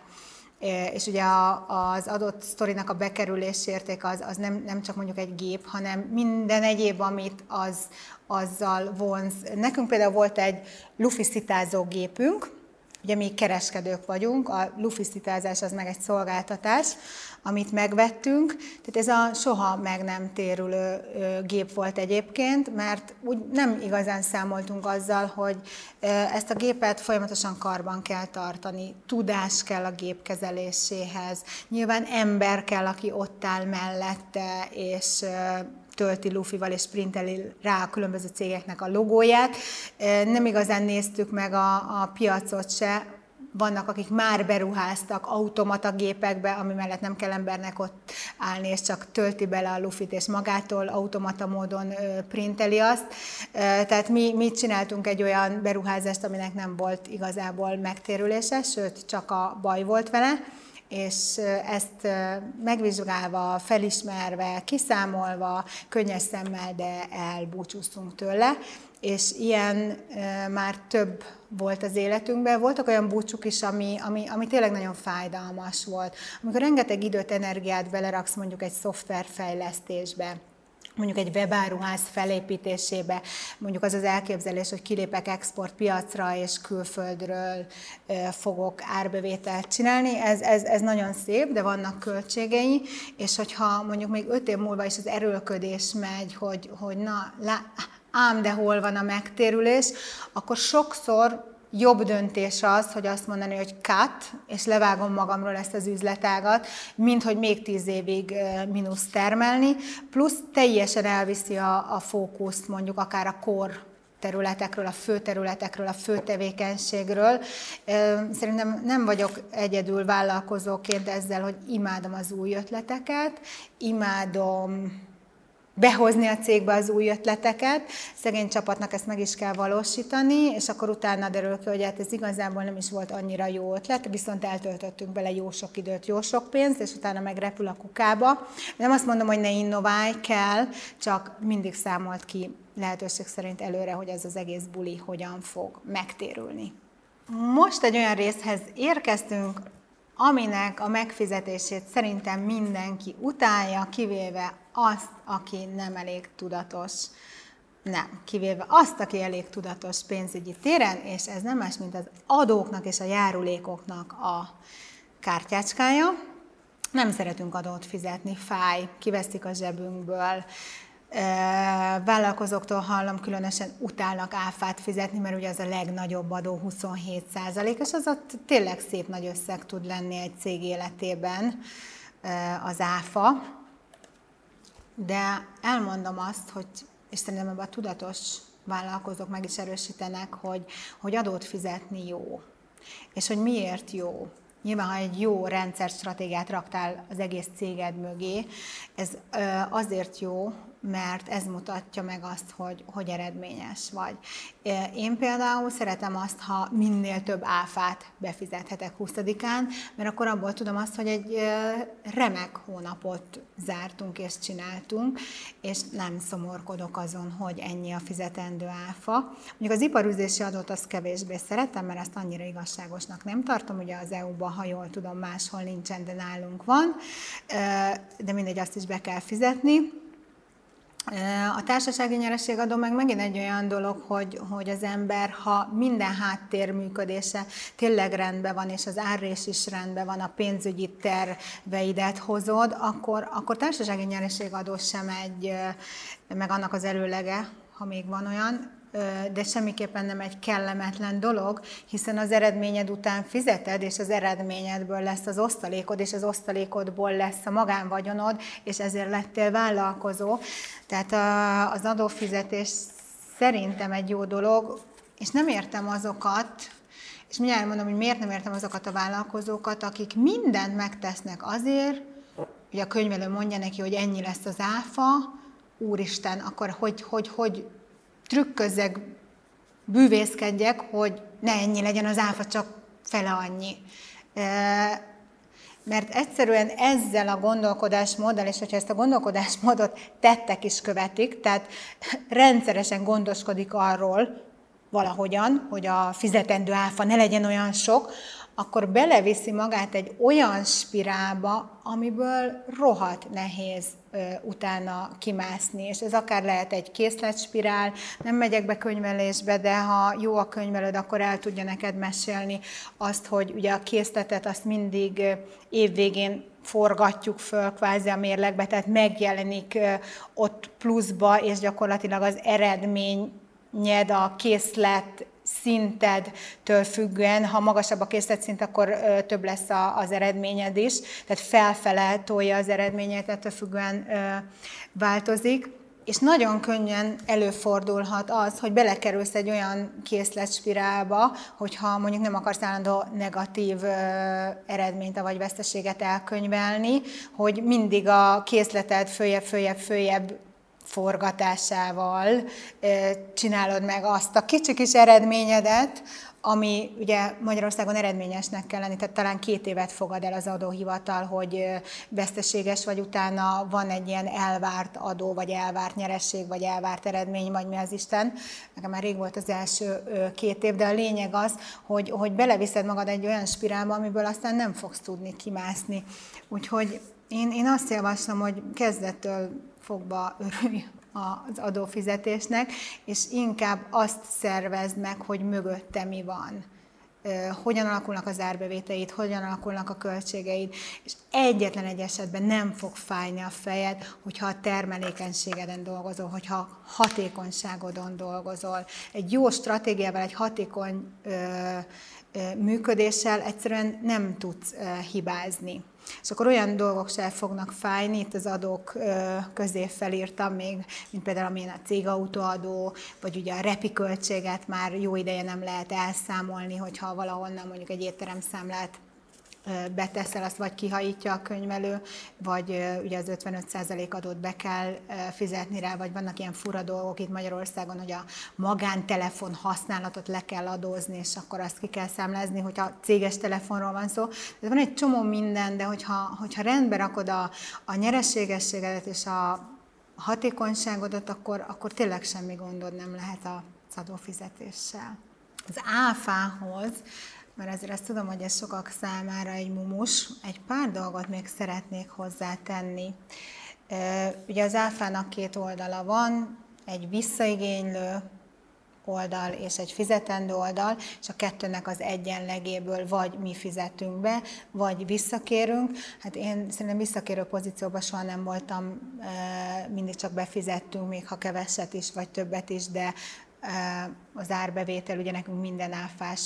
És ugye az adott sztorinak a bekerülési érték az, az nem, nem csak mondjuk egy gép, hanem minden egyéb, amit az, azzal vonz. Nekünk például volt egy lufiszitázó gépünk, ugye mi kereskedők vagyunk, a lufiszitázás az meg egy szolgáltatás, amit megvettünk, tehát ez a soha meg nem térülő gép volt egyébként, mert úgy nem igazán számoltunk azzal, hogy ezt a gépet folyamatosan karban kell tartani, tudás kell a gép kezeléséhez, nyilván ember kell, aki ott áll mellette, és tölti lufival és printeli rá a különböző cégeknek a logóját. Nem igazán néztük meg a, a piacot se. Vannak, akik már beruháztak automata gépekbe, ami mellett nem kell embernek ott állni, és csak tölti bele a lufit, és magától automata módon printeli azt. Tehát mi, mi csináltunk egy olyan beruházást, aminek nem volt igazából megtérülése, sőt, csak a baj volt vele, és ezt megvizsgálva, felismerve, kiszámolva, könnyes szemmel, de elbúcsúztunk tőle, és ilyen már több volt az életünkben. Voltak olyan búcsúk is, ami, ami, ami tényleg nagyon fájdalmas volt. Amikor rengeteg időt, energiát beleraksz mondjuk egy szoftverfejlesztésbe, mondjuk egy webáruház felépítésébe, mondjuk az az elképzelés, hogy kilépek exportpiacra és külföldről fogok árbevételt csinálni, ez, ez, ez nagyon szép, de vannak költségei, és hogyha mondjuk még öt év múlva is az erőlködés megy, hogy, hogy na, lá, ám de hol van a megtérülés, akkor sokszor jobb döntés az, hogy azt mondani, hogy cut, és levágom magamról ezt az üzletágat, mint hogy még tíz évig mínusz termelni, plusz teljesen elviszi a, a fókuszt mondjuk akár a core területekről, a fő területekről, a fő tevékenységről. Szerintem nem vagyok egyedül vállalkozóként ezzel, hogy imádom az új ötleteket, imádom behozni a cégbe az új ötleteket, szegény csapatnak ezt meg is kell valósítani, és akkor utána derül ki, hogy hát ez igazából nem is volt annyira jó ötlet, viszont eltöltöttünk bele jó sok időt, jó sok pénzt, és utána megrepül a kukába. Nem azt mondom, hogy ne innoválj kell, csak mindig számolt ki lehetőség szerint előre, hogy ez az egész buli hogyan fog megtérülni. Most egy olyan részhez érkeztünk, aminek a megfizetését szerintem mindenki utálja, kivéve azt, aki nem elég tudatos. Nem, kivéve azt, aki elég tudatos pénzügyi téren, és ez nem más, mint az adóknak és a járulékoknak a kártyácskája. Nem szeretünk adót fizetni, fáj, kiveszik a zsebünkből. Vállalkozóktól hallom, különösen utálnak áfát fizetni, mert ugye az a legnagyobb adó, huszonhét százalék, és az ott tényleg szép nagy összeg tud lenni egy cég életében az áfa. De elmondom azt, hogy, és szerintem ebben a tudatos vállalkozók meg is erősítenek, hogy, hogy adót fizetni jó. És hogy miért jó. Nyilván, ha egy jó rendszerstratégiát raktál az egész céged mögé, ez azért jó, mert ez mutatja meg azt, hogy, hogy eredményes vagy. Én például szeretem azt, ha minél több áfát befizethetek huszadikán, mert akkor abból tudom azt, hogy egy remek hónapot zártunk és csináltunk, és nem szomorkodok azon, hogy ennyi a fizetendő áfa. Mondjuk az iparűzési adót azt kevésbé szeretem, mert azt annyira igazságosnak nem tartom, ugye az é u-ban, ha jól tudom, máshol nincsen, de nálunk van, de mindegy, azt is be kell fizetni. A társasági nyereségadó meg megint egy olyan dolog, hogy, hogy az ember, ha minden háttér működése tényleg rendben van, és az árrés is rendben van, a pénzügyi terveidet hozod, akkor, akkor társasági nyereségadó sem egy, meg annak az előlege, ha még van olyan, de semmiképpen nem egy kellemetlen dolog, hiszen az eredményed után fizeted, és az eredményedből lesz az osztalékod, és az osztalékodból lesz a magánvagyonod, és ezért lettél vállalkozó. Tehát az adófizetés szerintem egy jó dolog, és nem értem azokat, és mindjárt mondom, hogy miért nem értem azokat a vállalkozókat, akik mindent megtesznek azért, hogy a könyvelő mondja neki, hogy ennyi lesz az áfa, úristen, akkor hogy, hogy, hogy trükközzek, bűvészkedjek, hogy ne ennyi legyen az áfa, csak fele annyi. Mert egyszerűen ezzel a gondolkodásmóddal, és hogyha ezt a gondolkodásmódot tettek is követik, tehát rendszeresen gondoskodik arról valahogyan, hogy a fizetendő áfa ne legyen olyan sok, akkor beleviszi magát egy olyan spirálba, amiből rohadt nehéz ö, utána kimászni. És ez akár lehet egy készletspirál, nem megyek be könyvelésbe, de ha jó a könyvelőd, akkor el tudja neked mesélni azt, hogy ugye a készletet azt mindig évvégén forgatjuk föl kvázi a mérlegbe, tehát megjelenik ö, ott pluszba, és gyakorlatilag az eredményed, a készlet szintedtől függően, ha magasabb a készletszint, akkor ö, több lesz a, az eredményed is, tehát felfele tolja az eredményet, ettől függően ö, változik, és nagyon könnyen előfordulhat az, hogy belekerülsz egy olyan készletspirálba, hogyha mondjuk nem akarsz állandó negatív ö, eredményt vagy veszteséget elkönyvelni, hogy mindig a készleted följebb, följebb, följebb forgatásával csinálod meg azt a kicsi kis eredményedet, ami ugye Magyarországon eredményesnek kell lenni, tehát talán két évet fogad el az adóhivatal, hogy veszteséges vagy, utána van egy ilyen elvárt adó, vagy elvárt nyeresség, vagy elvárt eredmény, vagy mi az Isten. Nekem már rég volt az első két év, de a lényeg az, hogy, hogy beleviszed magad egy olyan spirálba, amiből aztán nem fogsz tudni kimászni. Úgyhogy én, én azt javaslom, hogy kezdettől fogva örülj az adófizetésnek, és inkább azt szervezd meg, hogy mögötte mi van. Hogyan alakulnak az árbevételeid, hogyan alakulnak a költségeid, és egyetlen egy esetben nem fog fájni a fejed, hogyha a termelékenységeden dolgozol, hogyha a hatékonyságodon dolgozol. Egy jó stratégiával, egy hatékony ö, ö, működéssel egyszerűen nem tudsz ö, hibázni. És akkor olyan dolgok sem fognak fájni, itt az adók közé felírtam még, mint például amilyen a cégautóadó, vagy ugye a repi költséget már jó ideje nem lehet elszámolni, hogyha valahonnan mondjuk egy étteremszámlát beteszel, azt vagy kihajítja a könyvelő, vagy ugye az ötvenöt százalék adót be kell fizetni rá, vagy vannak ilyen fura dolgok itt Magyarországon, hogy a magántelefon használatot le kell adózni, és akkor azt ki kell számlázni, hogyha céges telefonról van szó. Ez van egy csomó minden, de hogyha, hogyha rendbe rakod a, a nyereségességedet és a hatékonyságodat, akkor, akkor tényleg semmi gondod nem lehet az adófizetéssel. Az áfához, mert azért azt tudom, hogy ez sokak számára egy mumus, egy pár dolgot még szeretnék hozzátenni. Ugye az áfának két oldala van, egy visszaigénylő oldal és egy fizetendő oldal, és a kettőnek az egyenlegéből vagy mi fizetünk be, vagy visszakérünk. Hát én szerintem visszakérő pozícióban soha nem voltam, mindig csak befizettünk, még ha keveset is, vagy többet is, de az árbevétel, ugye nekünk minden áfás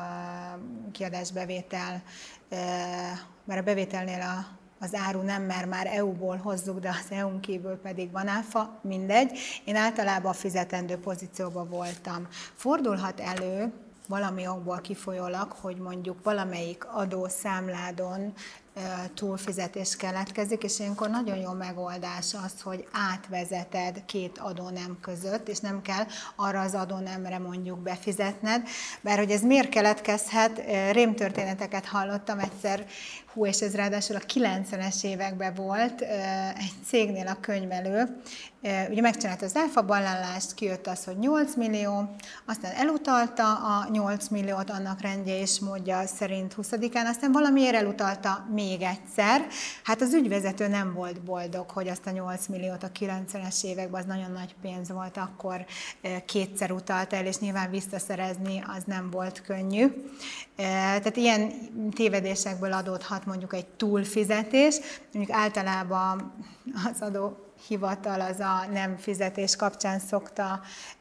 kiadásbevétel, mert a bevételnél a, az áru nem, mert már é u-ból hozzuk, de az é u-n kívül pedig van áfa, mindegy. Én általában a fizetendő pozícióban voltam. Fordulhat elő valami okból kifolyólag, hogy mondjuk valamelyik adószámládon túlfizetés keletkezik, és ilyenkor nagyon jó megoldás az, hogy átvezeted két adónem között, és nem kell arra az adónemre mondjuk befizetned. Bár hogy ez miért keletkezhet, rémtörténeteket hallottam egyszer, hú, és ez ráadásul a kilencvenes években volt, egy cégnél a könyvelő, ugye megcsinálta az áfabajánlást, kijött az, hogy nyolc millió, aztán elutalta a nyolc milliót annak rendje és módja szerint huszadikán, aztán valamiért elutalta még még egyszer. Hát az ügyvezető nem volt boldog, hogy azt a nyolc milliót a kilencvenes években, az nagyon nagy pénz volt, akkor kétszer utalt el, és nyilván visszaszerezni az nem volt könnyű. Tehát ilyen tévedésekből adódhat mondjuk egy túlfizetés, mondjuk általában az adó hivatal az a nem fizetés kapcsán szokta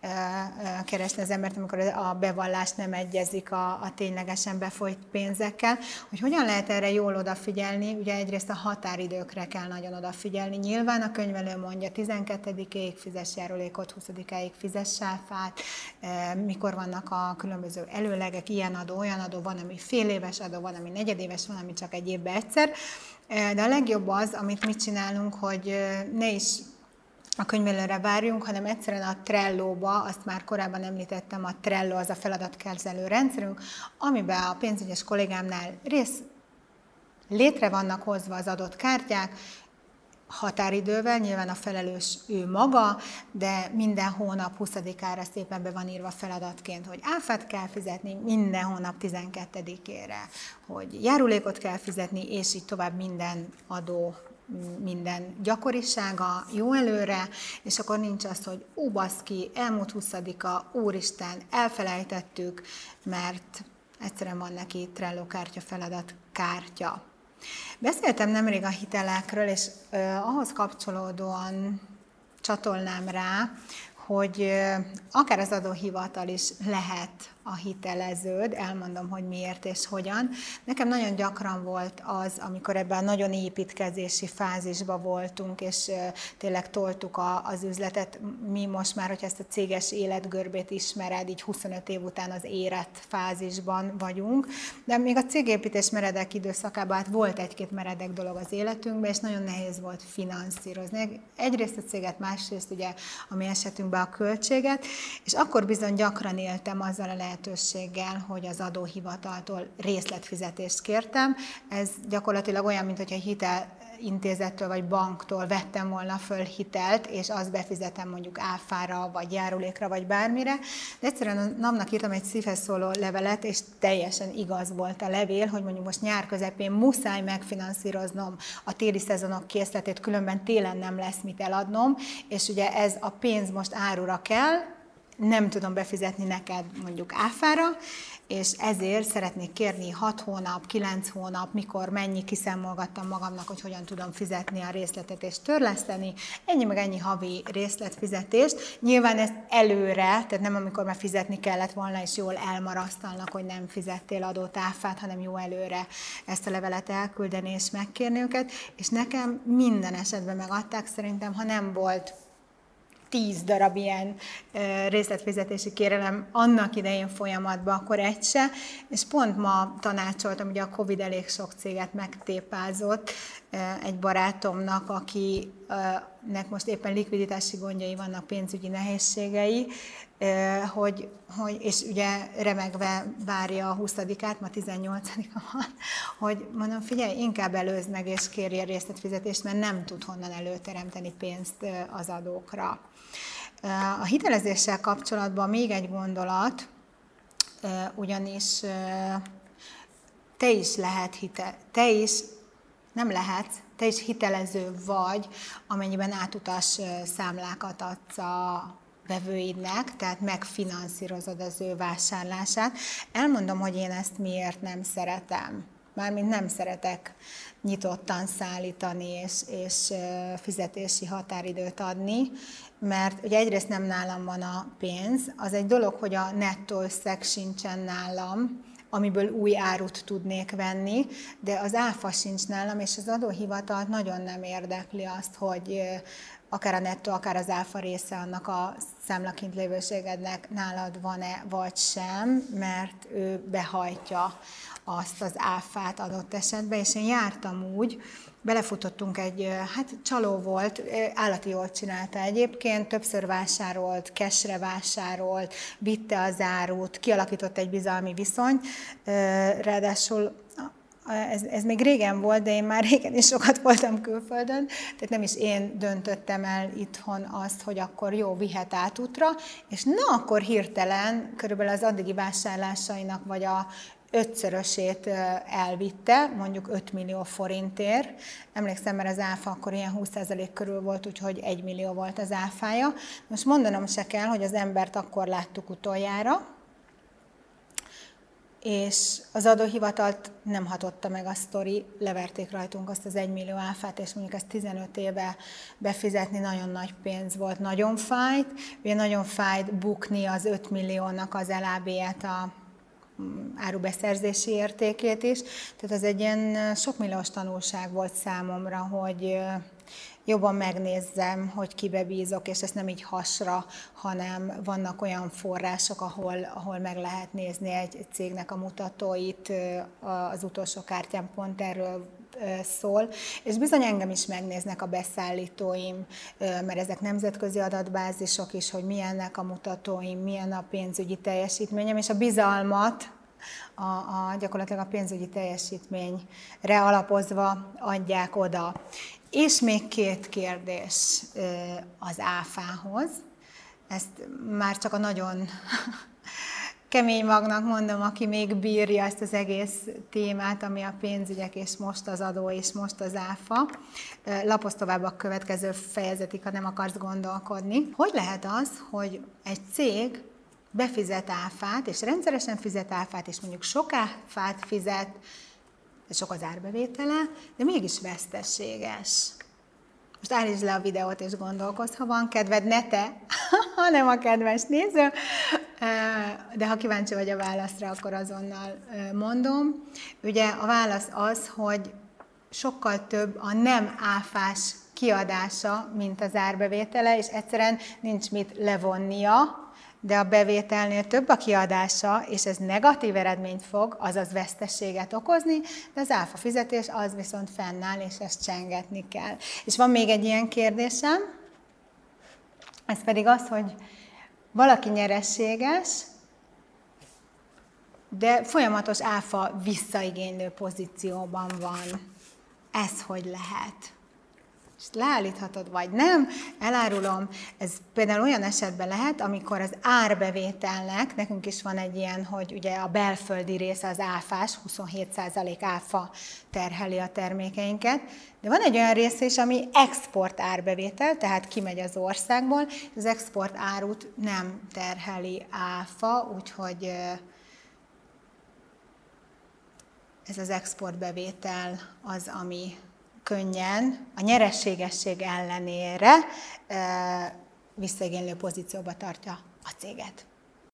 keresni az embert, amikor a bevallás nem egyezik a, a ténylegesen befolyt pénzekkel. Hogy hogyan lehet erre jól odafigyelni? Ugye egyrészt a határidőkre kell nagyon odafigyelni. Nyilván a könyvelő mondja, tizenkettedikéig fizess járulékot, huszadikáig fizess áfát, mikor vannak a különböző előlegek, ilyen adó, olyan adó, van, ami fél éves adó, van, ami negyedéves, van, ami csak egy évben egyszer. De a legjobb az, amit mi csinálunk, hogy ne is a könyvelőre várjunk, hanem egyszerűen a Trello-ba, azt már korábban említettem, a Trello az a feladatkezelő rendszerünk, amiben a pénzügyes kollégámnál rész létre vannak hozva az adott kártyák, határidővel, nyilván a felelős ő maga, de minden hónap huszadikára szépen be van írva feladatként, hogy áfát kell fizetni minden hónap tizenkettedikére, hogy járulékot kell fizetni, és így tovább minden adó, minden gyakorisága jó előre, és akkor nincs az, hogy ó, baszki, elmúlt huszadika, úristen, elfelejtettük, mert egyszerűen van neki Trello kártya, feladat kártya. Beszéltem nemrég a hitelekről, és eh, ahhoz kapcsolódóan csatolnám rá, hogy eh, akár az adóhivatal is lehet a hiteleződ, elmondom, hogy miért és hogyan. Nekem nagyon gyakran volt az, amikor ebben a nagyon építkezési fázisban voltunk, és tényleg toltuk a, az üzletet. Mi most már, hogyha ezt a céges életgörbét ismered, így huszonöt év után az érett fázisban vagyunk, de még a cégépítés meredek időszakában hát volt egy-két meredek dolog az életünkben, és nagyon nehéz volt finanszírozni. Egyrészt a céget, másrészt ugye a mi esetünkben a költséget, és akkor bizony gyakran éltem azzal a lehetőséggel, lehetőséggel, hogy az adóhivataltól részletfizetést kértem. Ez gyakorlatilag olyan, mint hogyha hitelintézettől vagy banktól vettem volna föl hitelt, és azt befizetem mondjuk áfára, vagy járulékra, vagy bármire. De egyszerűen a napnak írtam egy szívhez szóló levelet, és teljesen igaz volt a levél, hogy mondjuk most nyár közepén muszáj megfinanszíroznom a téli szezonok készletét, különben télen nem lesz mit eladnom, és ugye ez a pénz most árura kell, nem tudom befizetni neked mondjuk áfára, és ezért szeretnék kérni hat hónap, kilenc hónap, mikor mennyi, kiszámolgattam magamnak, hogy hogyan tudom fizetni a részletet és törleszteni, ennyi meg ennyi havi részletfizetést. Nyilván ezt előre, tehát nem amikor már fizetni kellett volna, és jól elmarasztalnak, hogy nem fizettél adót, áfát, hanem jó előre ezt a levelet elküldeni és megkérni őket, és nekem minden esetben megadták, szerintem, ha nem volt tíz darab ilyen részletfizetési kérelem annak idején folyamatban, akkor egy se, és pont ma tanácsoltam, ugye a Covid elég sok céget megtépázott egy barátomnak, akinek most éppen likviditási gondjai vannak, pénzügyi nehézségei, hogy, hogy, és ugye remegve várja a huszadikát, ma tizennyolcadika van, hogy mondom, figyelj, inkább előzd meg és kérje részletfizetést, mert nem tud honnan előteremteni pénzt az adókra. A hitelezéssel kapcsolatban még egy gondolat, ugyanis te is lehet hitel, te is nem lehetsz, te is hitelező vagy, amennyiben átutas számlákat adsz a vevőidnek, tehát megfinanszírozod az ő vásárlását. Elmondom, hogy én ezt miért nem szeretem. Mármint nem szeretek nyitottan szállítani és, és fizetési határidőt adni, mert ugye egyrészt nem nálam van a pénz, az egy dolog, hogy a nettó összeg sincsen nálam, amiből új árut tudnék venni, de az áfa sincs nálam, és az adóhivatalt nagyon nem érdekli azt, hogy akár a nettó, akár az áfa része annak a számlakint lévőségednek nálad van-e vagy sem, mert ő behajtja azt az áfát adott esetben, és én jártam úgy, belefutottunk egy, hát csaló volt, állati jól csinálta egyébként, többször vásárolt, cashre vásárolt, vitte az árut, kialakított egy bizalmi viszonyt, ráadásul ez, ez még régen volt, de én már régen is sokat voltam külföldön, tehát nem is én döntöttem el itthon azt, hogy akkor jó, vihet átútra, és na akkor hirtelen körülbelül az addigi vásárlásainak vagy a ötszörösét elvitte, mondjuk öt millió forintért. Emlékszem, mert az áfa akkor ilyen húsz százalék körül volt, úgyhogy egy millió volt az áfája. Most mondanom se kell, hogy az embert akkor láttuk utoljára, és az adóhivatalt nem hatotta meg a sztori, leverték rajtunk azt az egymillió áfát, és mondjuk ezt tizenöt éve befizetni nagyon nagy pénz volt, nagyon fájt. Ugye nagyon fájt bukni az öt milliónak az elábéját, a árubeszerzési értékét is. Tehát ez egy ilyen sokmilliós tanulság volt számomra, hogy jobban megnézzem, hogy kibe bízok, és ezt nem így hasra, hanem vannak olyan források, ahol, ahol meg lehet nézni egy cégnek a mutatóit, az utolsó kártyám pont erről szól, és bizony engem is megnéznek a beszállítóim, mert ezek nemzetközi adatbázisok is, hogy milyennek a mutatóim, milyen a pénzügyi teljesítményem, és a bizalmat a, a, gyakorlatilag a pénzügyi teljesítményre alapozva adják oda. És még két kérdés az áfához. Ezt már csak a nagyon kemény magnak mondom, aki még bírja ezt az egész témát, ami a pénzügyek, és most az adó, és most az áfa. Lapozz tovább a következő fejezetig, ha nem akarsz gondolkodni. Hogy lehet az, hogy egy cég befizet áfát, és rendszeresen fizet áfát, és mondjuk sok áfát fizet, sok az árbevétele, de mégis veszteséges. Most állítsd le a videót és gondolkozz, ha van kedved, ne te, hanem a kedves néző, de ha kíváncsi vagy a válaszra, akkor azonnal mondom. Ugye a válasz az, hogy sokkal több a nem áfás kiadása, mint az árbevétele, és egyszerűen nincs mit levonnia, de a bevételnél több a kiadása, és ez negatív eredményt fog, azaz veszteséget okozni, de az áfa fizetés az viszont fennáll, és ezt csengetni kell. És van még egy ilyen kérdésem, ez pedig az, hogy valaki nyereséges, de folyamatos áfa visszaigénylő pozícióban van. Ez hogy lehet? És leállíthatod, vagy nem, elárulom, ez például olyan esetben lehet, amikor az árbevételnek, nekünk is van egy ilyen, hogy ugye a belföldi része az áfás, huszonhét százalék áfa terheli a termékeinket, de van egy olyan része is, ami export árbevétel, tehát kimegy az országból, az export árut nem terheli áfa, úgyhogy ez az exportbevétel az, ami könnyen a nyereségesség ellenére visszaigénylő pozícióba tartja a céget.